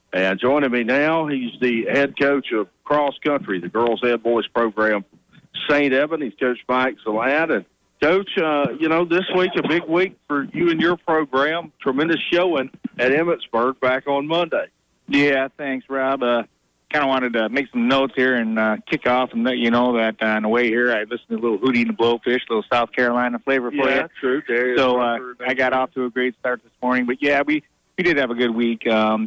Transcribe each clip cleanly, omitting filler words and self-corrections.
And joining me now, he's the head coach of cross country, the girls and boys program, St. Edmund. He's Coach Mike Zalat. And Coach, this week a big week for you and your program. Tremendous showing at Emmitsburg back on Monday. Yeah, thanks, Rob. Kind of wanted to make some notes here and kick off and let you know that on the way here I listened to a little Hootie and the Blowfish, a little South Carolina flavor for you. Yeah, true. So I got off to a great start this morning. But, yeah, we did have a good week.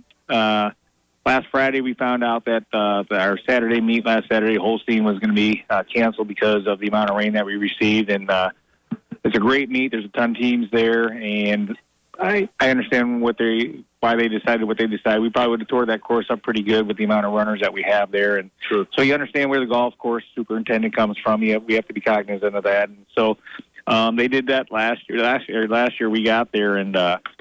Last Friday we found out that our Saturday meet last Saturday, Holstein, was going to be canceled because of the amount of rain that we received. And it's a great meet. There's a ton of teams there. And I understand why they decided what they decided. We probably would have tore that course up pretty good with the amount of runners that we have there. And sure. So you understand where the golf course superintendent comes from. We have to be cognizant of that. And so they did that last year. Last year we got there, and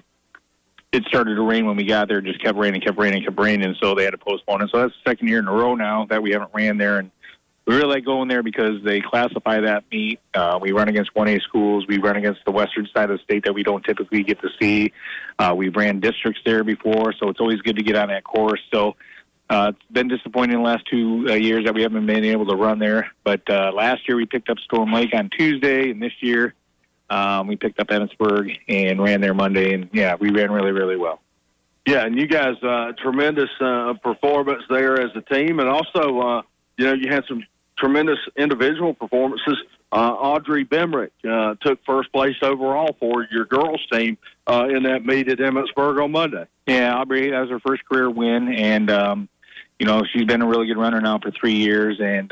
it started to rain when we got there. It just kept raining. So they had to postpone it. So that's the second year in a row now that we haven't ran there. And we really like going there because they classify that meet. We run against 1A schools. We run against the western side of the state that we don't typically get to see. We've ran districts there before, so it's always good to get on that course. So it's been disappointing the last 2 years that we haven't been able to run there. But last year we picked up Storm Lake on Tuesday, and this year we picked up Emmitsburg and ran there Monday. And, yeah, we ran really, really well. Yeah, and you guys, tremendous performance there as a team. And also, you had some tremendous individual performances. Audrey Bemrick took first place overall for your girls' team in that meet at Emmitsburg on Monday. Yeah, Aubrey, that was her first career win. And, she's been a really good runner now for 3 years. And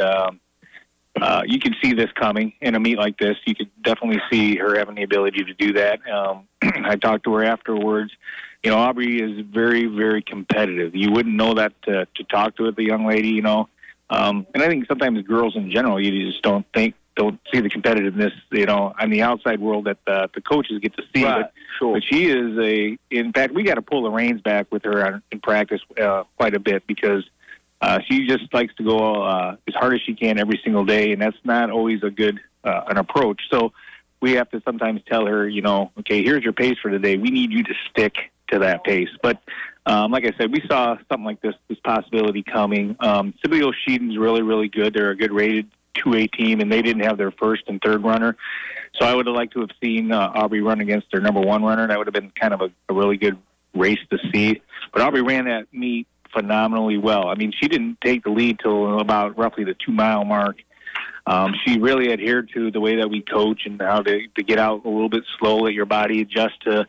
you can see this coming in a meet like this. You could definitely see her having the ability to do that. I talked to her afterwards. Aubrey is very, very competitive. You wouldn't know that to talk to the young lady, And I think sometimes girls in general, you just don't see the competitiveness, on the outside world that the coaches get to see. Right. But she is in fact, we got to pull the reins back with her in practice quite a bit because she just likes to go as hard as she can every single day, and that's not always a good an approach. So we have to sometimes tell her, okay, here's your pace for today. We need you to stick to that pace. But like I said, we saw something like this possibility coming. Sibley O'Sheeden's really, really good. They're a good rated 2A team, and they didn't have their first and third runner. So I would have liked to have seen Aubrey run against their number one runner. That would have been kind of a really good race to see. But Aubrey ran that meet phenomenally well. I mean, she didn't take the lead till about roughly the 2-mile mark. She really adhered to the way that we coach and how to get out a little bit slow, let your body adjust to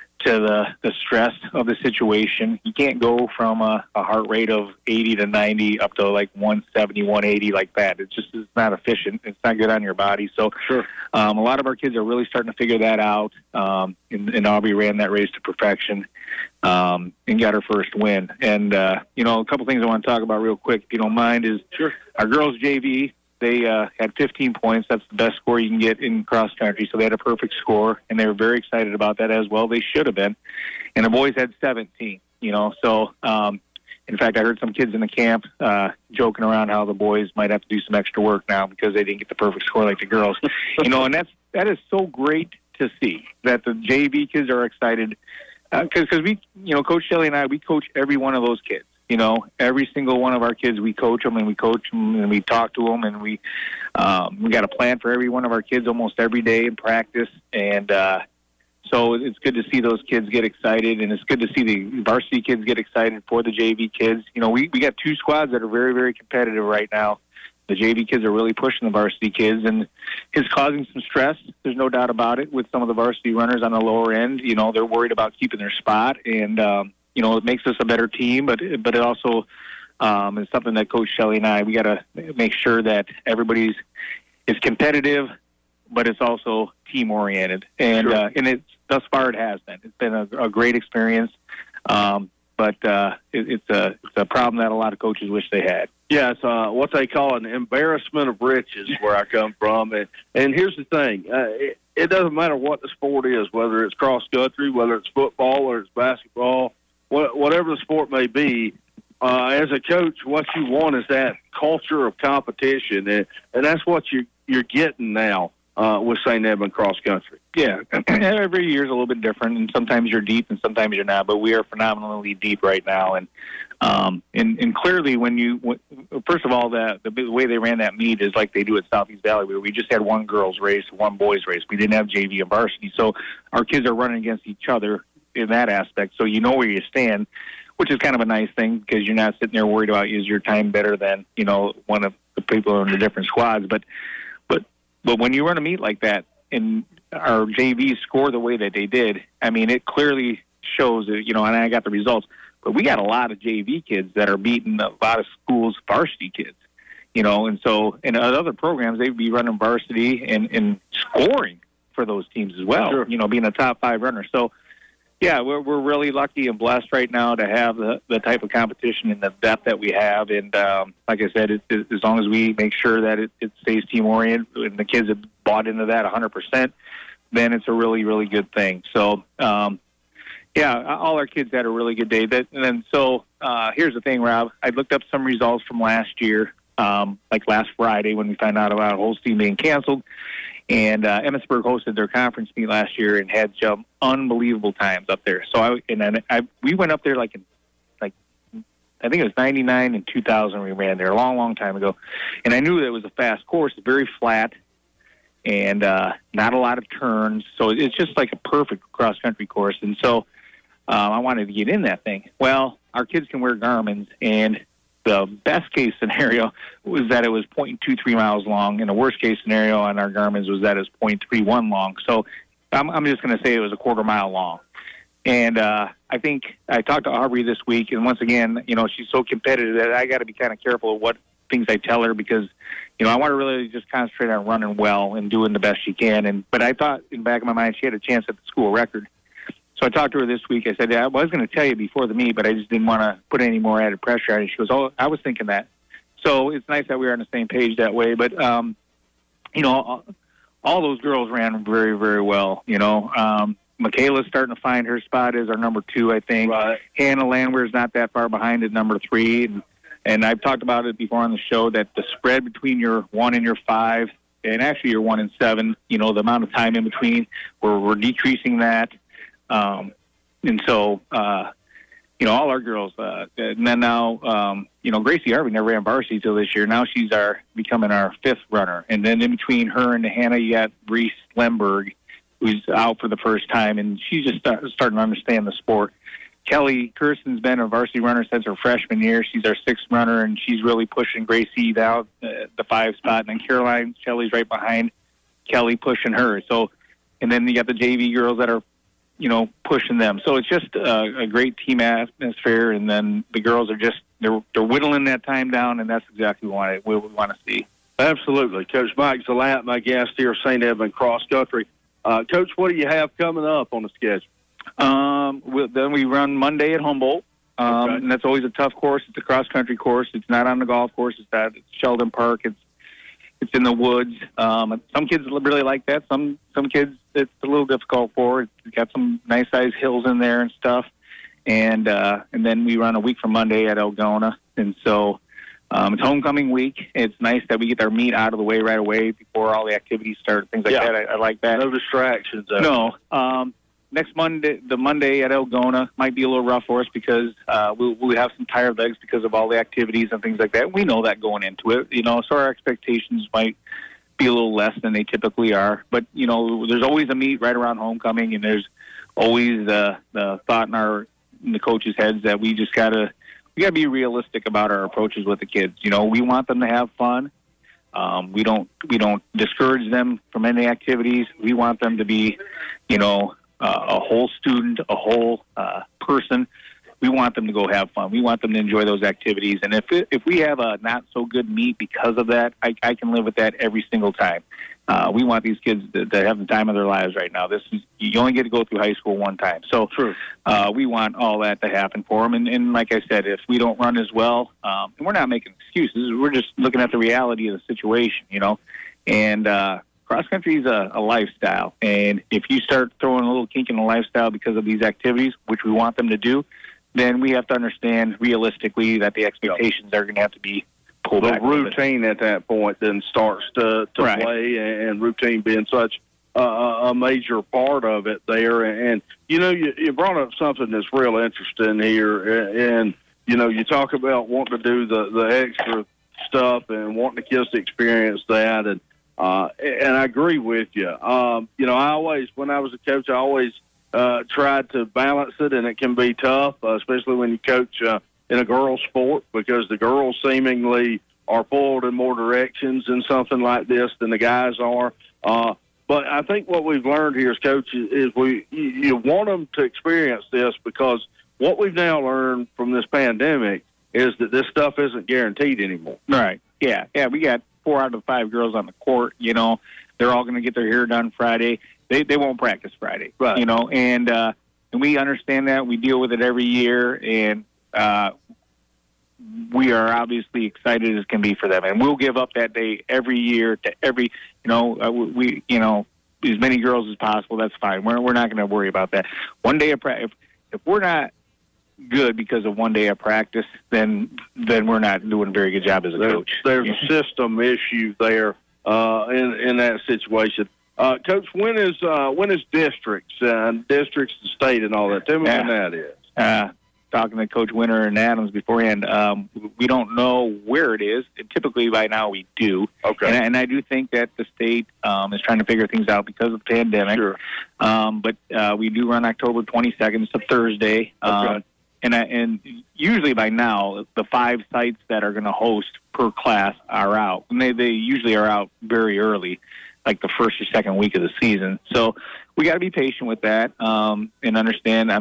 the stress of the situation. You can't go from a heart rate of 80 to 90 up to like 170, 180 like that. It's not efficient. It's not good on your body. So sure. A lot of our kids are really starting to figure that out. And Aubrey ran that race to perfection and got her first win. And, a couple things I want to talk about real quick, if you don't mind, is sure. Our girls' JV, they had 15 points. That's the best score you can get in cross country. So they had a perfect score, and they were very excited about that as well. They should have been. And the boys had 17, So, in fact, I heard some kids in the camp joking around how the boys might have to do some extra work now because they didn't get the perfect score like the girls. And that is so great to see that the JV kids are excited because we, Coach Shelley and I, we coach every one of those kids. Every single one of our kids, we coach them and we talk to them, and we got a plan for every one of our kids almost every day in practice. And so it's good to see those kids get excited, and it's good to see the varsity kids get excited for the JV kids. We got 2 squads that are very, very competitive right now. The JV kids are really pushing the varsity kids, and it's causing some stress. There's no doubt about it with some of the varsity runners on the lower end. They're worried about keeping their spot, and it makes us a better team, but it also is something that Coach Shelley and I, we got to make sure that everybody's is competitive, but it's also team oriented, and sure. And thus far it has been. It's been a great experience, but it's a problem that a lot of coaches wish they had. Yeah, it's what they call an embarrassment of riches where I come from, and here's the thing. It doesn't matter what the sport is, whether it's cross country, whether it's football or it's basketball, whatever the sport may be. As a coach, what you want is that culture of competition, and that's what you're getting now with St. Edmund cross country. Yeah, every year is a little bit different, and sometimes you're deep and sometimes you're not, but we are phenomenally deep right now, and And clearly, first of all, the way they ran that meet is like they do at Southeast Valley, where we just had one girls race, one boys race. We didn't have JV and varsity, so our kids are running against each other in that aspect. So you know where you stand, which is kind of a nice thing because you're not sitting there worried about is your time better than one of the people in the different squads. But when you run a meet like that and our JV score the way that they did, I mean, it clearly shows that, and I got the results. But we got a lot of JV kids that are beating a lot of schools' varsity kids, and so in other programs, they'd be running varsity and scoring for those teams as well, sure. Being a top 5 runner. So, yeah, we're really lucky and blessed right now to have the type of competition and the depth that we have. And like I said, as long as we make sure that it stays team-oriented and the kids have bought into that 100%, then it's a really, really good thing. So, yeah, all our kids had a really good day. So here's the thing, Rob. I looked up some results from last year, like last Friday when we found out about Holstein being canceled. And Emmitsburg hosted their conference meet last year and had some unbelievable times up there. So we went up there I think it was 99 and 2000 we ran there a long, long time ago. And I knew that it was a fast course, very flat, and not a lot of turns. So it's just like a perfect cross-country course. And so I wanted to get in that thing. Well, our kids can wear Garmin's, and the best-case scenario was that it was 0.23 miles long, and the worst-case scenario on our Garmin's was that it was 0.31 long. So I'm just going to say it was a quarter mile long. And I think I talked to Aubrey this week, and once again, she's so competitive that I got to be kind of careful of what things I tell her because, I want to really just concentrate on running well and doing the best she can. But I thought in the back of my mind she had a chance at the school record. So I talked to her this week. I said, I was going to tell you before the meet, but I just didn't want to put any more added pressure on it. She goes, oh, I was thinking that. So it's nice that we were on the same page that way. But, all those girls ran very, very well. Michaela's starting to find her spot as our number 2, I think. Right. Hannah Landwehr's not that far behind at number 3. And I've talked about it before on the show that the spread between your 1 and your 5, and actually your 1 and 7, the amount of time in between, we're decreasing that. And so, all our girls, and then now, Gracie Harvey never ran varsity till this year. Now she's becoming our 5th runner. And then in between her and Hannah, you got Reese Lemberg, who's out for the first time, and she's just starting to understand the sport. Kelly Kirsten's been a varsity runner since her freshman year. She's our 6th runner, and she's really pushing Gracie out the 5 spot. And then Caroline Shelley's right behind Kelly pushing her. So, and then you got the JV girls that are, pushing them. So it's just a great team atmosphere. And then the girls are just they're whittling that time down, and that's exactly what we want to see. Absolutely, Coach Mike Zalat, my guest here, St. Edmund Cross Country. Coach, what do you have coming up on the schedule? Then we run Monday at Humboldt, Okay. And that's always a tough course. It's a cross-country course. It's not on the golf course. It's Sheldon Park. It's in the woods. Some kids really like that. Some kids it's a little difficult for. It's got some nice-sized hills in there and stuff. And then we run a week from Monday at Algona. And so it's homecoming week. It's nice that we get our meet out of the way right away before all the activities start, things like that. I like that. No distractions. No. Next Monday, the Monday at Algona might be a little rough for us because we'll have some tired legs because of all the activities and things like that. We know that going into it, so our expectations might be a little less than they typically are. But, there's always a meet right around homecoming, and there's always the thought in the coaches' heads that we gotta be realistic about our approaches with the kids. We want them to have fun. We don't discourage them from any activities. We want them to be, a whole student, a whole person. We want them to go have fun. We want them to enjoy those activities. And if we have a not so good meet because of that, I can live with that every single time. We want these kids to have the time of their lives right now. You only get to go through high school one time. So True. We want all that to happen for them. And like I said, if we don't run as well, and we're not making excuses, we're just looking at the reality of the situation, And cross-country is a lifestyle. And if you start throwing a little kink in the lifestyle because of these activities, which we want them to do, then we have to understand realistically that the expectations are going to have to be pulled back. The routine at that point then starts to Right. play, and routine being such a major part of it there. And, you brought up something that's real interesting here. And you talk about wanting to do the extra stuff and wanting the kids to experience that, and I agree with you. I always, when I was a coach, I always tried to balance it, and it can be tough, especially when you coach in a girls' sport, because the girls seemingly are pulled in more directions in something like this than the guys are. But I think what we've learned here as coaches is you want them to experience this, because what we've now learned from this pandemic is that this stuff isn't guaranteed anymore. Right. Yeah. We got 4 out of 5 girls on the court. They're all going to get their hair done Friday. They won't practice Friday. Right. And we understand that. We deal with it every year, and we are obviously excited as can be for them. And we'll give up that day every year to every, as many girls as possible. That's fine. We're not going to worry about that. One day of practice. If we're not good because of one day of practice, then we're not doing a very good job as a coach. There's a system issue there in that situation. Coach, when is districts and districts and state and all that? Tell me when that is. Talking to Coach Winter and Adams beforehand, we don't know where it is. And typically by now we do. Okay. And I do think that the state is trying to figure things out because of the pandemic. Sure. But we do run October 22nd. It's a Thursday. Okay. And usually by now, the 5 sites that are going to host per class are out. And they usually are out very early, like the first or second week of the season. So we got to be patient with that and understand.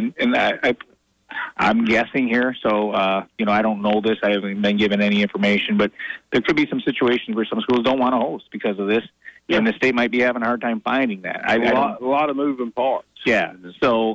I'm guessing here, so I don't know this. I haven't been given any information, but there could be some situations where some schools don't want to host because of this, and the state might be having a hard time finding that. A lot of moving parts. Yeah. So,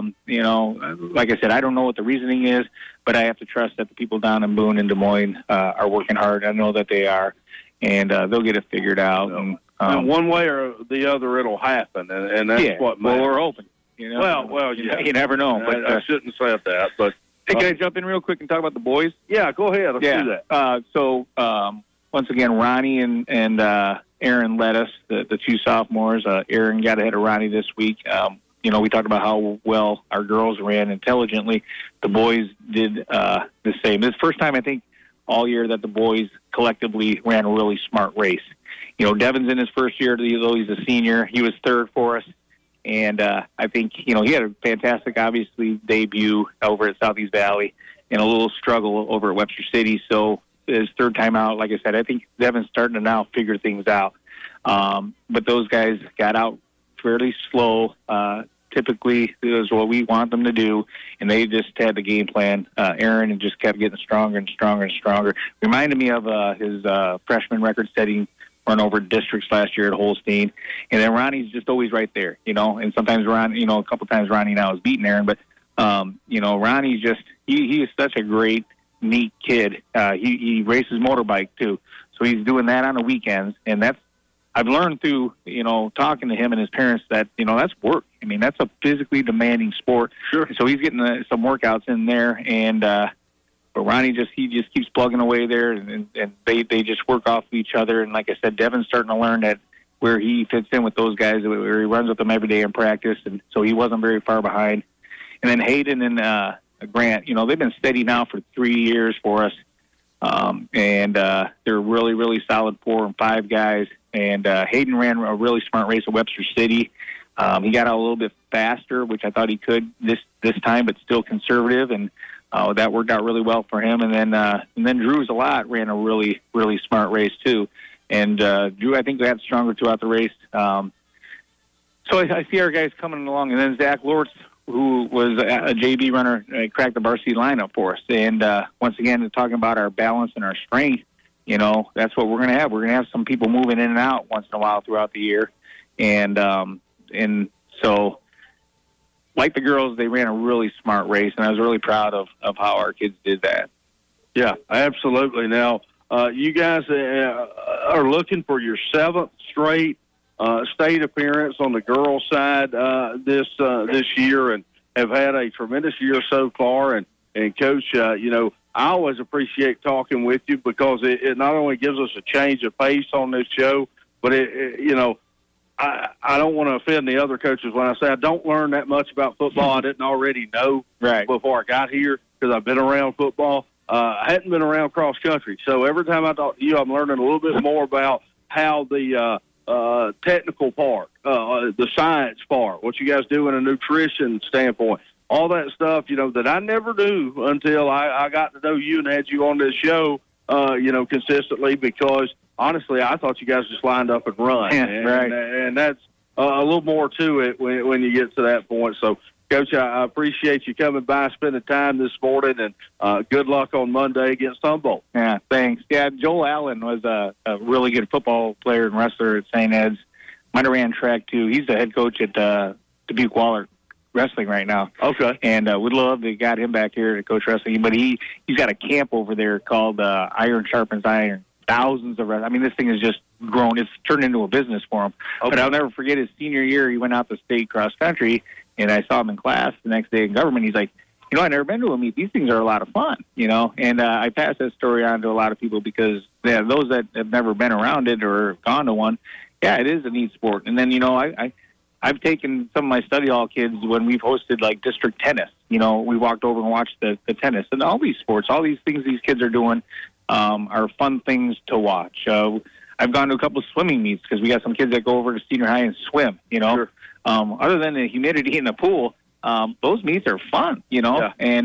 like I said, I don't know what the reasoning is, but I have to trust that the people down in Boone and Des Moines are working hard. I know that they are, and they'll get it figured out. And one way or the other, it'll happen, and that's what matters. Well, we're open. Well, yeah. You never know. But I shouldn't say that. But hey, can I jump in real quick and talk about the boys? Yeah, go ahead. Let's do that. So once again, Ronnie and Aaron led us, the 2 sophomores. Aaron got ahead of Ronnie this week. We talked about how well our girls ran intelligently. The boys did the same. It's the first time, I think, all year that the boys collectively ran a really smart race. Devin's in his first year, though he's a senior. He was 3rd for us. And I think, he had a fantastic, obviously, debut over at Southeast Valley and a little struggle over at Webster City. So his 3rd time out, like I said, I think Devin's starting to now figure things out. But those guys got out fairly slow. Typically, it was what we want them to do, and they just had the game plan. Aaron just kept getting stronger and stronger and stronger. Reminded me of his freshman record-setting run over districts last year at Holstein. And then Ronnie's just always right there, and sometimes a couple times Ronnie now has beaten Aaron, but, Ronnie's just, he is such a great, neat kid. He races motorbike too. So he's doing that on the weekends. And I've learned through, talking to him and his parents that, that's work. I mean, that's a physically demanding sport. Sure. So he's getting some workouts in there, and, but Ronnie he just keeps plugging away there, and they just work off of each other. And like I said, Devin's starting to learn that where he fits in with those guys, where he runs with them every day in practice, and so he wasn't very far behind. And then Hayden and Grant, they've been steady now for 3 years for us, and they're really, really solid 4 and 5 guys. And Hayden ran a really smart race at Webster City. He got out a little bit faster, which I thought he could this time, but still conservative, and that worked out really well for him. And then Drew Zalat ran a really, really smart race too. And Drew, I think, got stronger throughout the race. So I see our guys coming along. And then Zach Lortz, who was a JV runner, cracked the varsity lineup for us. And once again, talking about our balance and our strength, that's what we're going to have. We're going to have some people moving in and out once in a while throughout the year. And so, like the girls, they ran a really smart race, and I was really proud of how our kids did that. Yeah, absolutely. Now, you guys are looking for your 7th straight state appearance on the girls' side this year, and have had a tremendous year so far. And Coach, I always appreciate talking with you, because it not only gives us a change of pace on this show, but I don't want to offend the other coaches when I say I don't learn that much about football I didn't already know before I got here, because I've been around football. I hadn't been around cross country. So every time I talk to you, I'm learning a little bit more about how the technical part, the science part, what you guys do in a nutrition standpoint, all that stuff, that I never knew until I got to know you and had you on this show, consistently, because honestly, I thought you guys just lined up and run. Yeah, and that's a little more to it when you get to that point. So, Coach, I appreciate you coming by, spending time this morning, and good luck on Monday against Humboldt. Yeah, thanks. Yeah, Joel Allen was a really good football player and wrestler at St. Ed's. Might have ran track, too. He's the head coach at Dubuque Waller Wrestling right now. Okay. And we'd love to get him back here to coach wrestling. But he's got a camp over there called Iron Sharpens Iron. Thousands of wrestlers. I mean, this thing has just grown. It's turned into a business for him. Okay. But I'll never forget his senior year. He went out to state cross country, and I saw him in class the next day in government. He's like, I've never been to a meet. These things are a lot of fun, And I pass that story on to a lot of people because those that have never been around it or gone to one, it is a neat sport. And then, I've taken some of my study hall kids when we've hosted like district tennis. We walked over and watched the tennis, and all these sports, all these things these kids are doing are fun things to watch. I've gone to a couple of swimming meets because we got some kids that go over to senior high and swim. Sure. Other than the humidity in the pool, those meets are fun. Yeah. And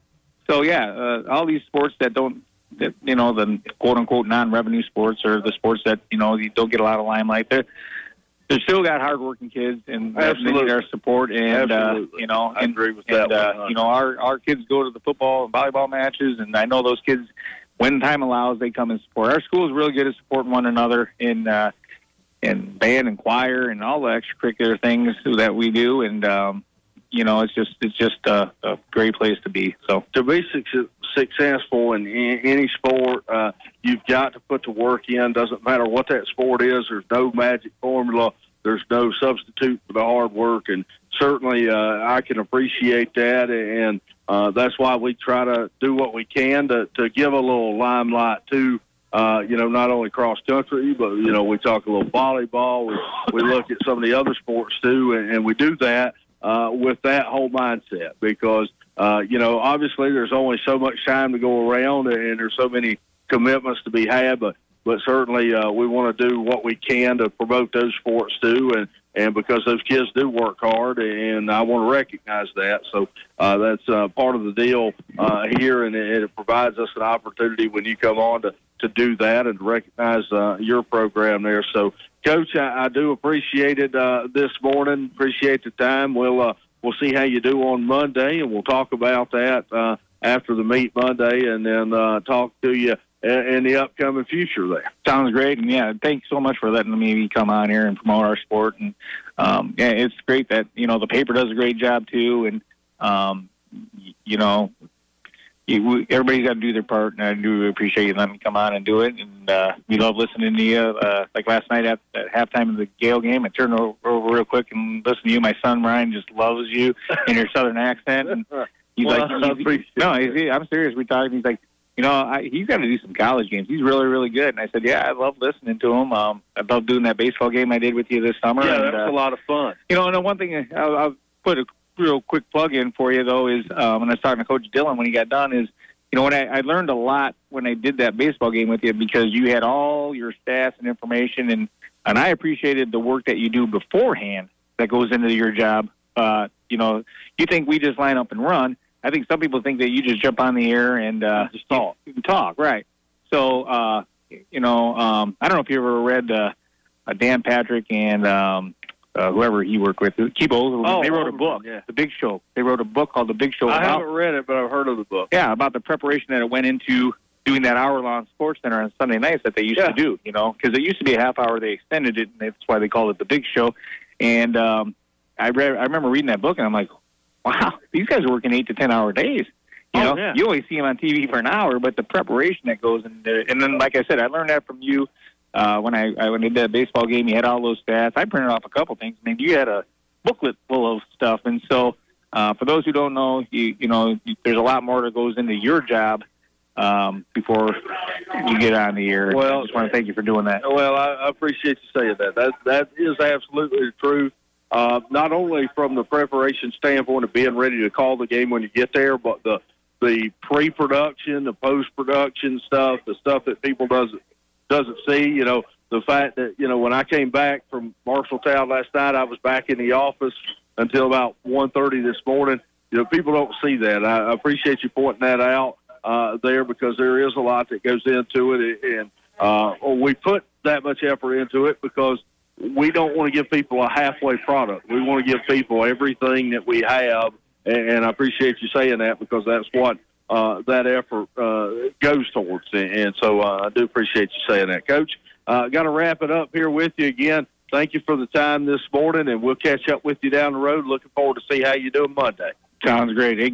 all these sports that don't. The quote unquote non-revenue sports or the sports that you don't get a lot of limelight. They still got hardworking kids, and they need our support. And I agree with that. Our kids go to the football and volleyball matches, and I know those kids, when time allows, they come and support. Our school is really good at supporting one another in band and choir and all the extracurricular things that we do. And it's just a great place to be. So to be successful in any sport, you've got to put the work in. Doesn't matter what that sport is. There's no magic formula. There's no substitute for the hard work, and certainly I can appreciate that, and that's why we try to do what we can to give a little limelight to, not only cross country, but, we talk a little volleyball. We look at some of the other sports too, and we do that with that whole mindset because, obviously there's only so much time to go around, and there's so many commitments to be had, but certainly we want to do what we can to promote those sports too, and because those kids do work hard, and I want to recognize that. So that's part of the deal here, and it provides us an opportunity when you come on to do that and to recognize your program there. So, Coach, I do appreciate it this morning. Appreciate the time. We'll see how you do on Monday, and we'll talk about that after the meet Monday, and then talk to you in the upcoming future there. Sounds great. And, thanks so much for letting me come on here and promote our sport. And, it's great that, the paper does a great job, too. And, everybody's got to do their part, and I do appreciate you letting me come on and do it. And we love listening to you. Like last night at halftime of the Gale game, I turned over real quick and listened to you. My son, Ryan, just loves you and your Southern accent. And he's I'm serious. We talked, and he's like, he's got to do some college games. He's really, really good. And I said, I love listening to him. I love doing that baseball game I did with you this summer. Yeah, and, that was a lot of fun. And the one thing I'll put a real quick plug in for you, though, is when I was talking to Coach Dillon when he got done is, when I learned a lot when I did that baseball game with you because you had all your stats and information, and I appreciated the work that you do beforehand that goes into your job. You think we just line up and run. I think some people think that you just jump on the air and just talk. Talk, right. So, I don't know if you ever read Dan Patrick and whoever he worked with, Kibo. They wrote a book, The Big Show. They wrote a book called The Big Show. I haven't read it, but I've heard of the book. Yeah, about the preparation that it went into doing that hour-long Sports Center on Sunday nights that they used to do, because it used to be a half hour. They extended it, and that's why they called it The Big Show. And I remember reading that book, and I'm like, wow, these guys are working 8 to 10 hour days. You always see them on TV for an hour, but the preparation that goes into, and then, like I said, I learned that from you when I did that baseball game. You had all those stats. I printed off a couple things. I mean, you had a booklet full of stuff, and so for those who don't know, there's a lot more that goes into your job before you get on the air. Well, I just want to thank you for doing that. Well, I appreciate you saying that. That is absolutely the truth. Not only from the preparation standpoint of being ready to call the game when you get there, but the pre-production, the post-production stuff, the stuff that people doesn't see. You know, the fact that, you know, when I came back from Marshalltown last night, I was back in the office until about 1:30 this morning. You know, people don't see that. I appreciate you pointing that out there, because there is a lot that goes into it, and we put that much effort into it because we don't want to give people a halfway product. We want to give people everything that we have, and I appreciate you saying that, because that's what that effort goes towards. And so I do appreciate you saying that. Coach, got to wrap it up here with you again. Thank you for the time this morning, and we'll catch up with you down the road. Looking forward to see how you're doing Monday. Sounds great.